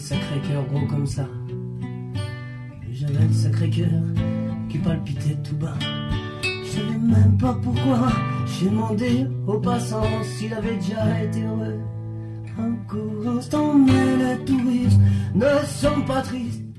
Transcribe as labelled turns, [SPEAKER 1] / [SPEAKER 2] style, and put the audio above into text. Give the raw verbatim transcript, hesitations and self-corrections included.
[SPEAKER 1] sacré cœur gros comme ça. J'avais le sacré cœur qui palpitait tout bas. Je savais même pas pourquoi. J'ai demandé au passant s'il avait déjà été heureux. Un court instant, mais les touristes ne sont pas tristes.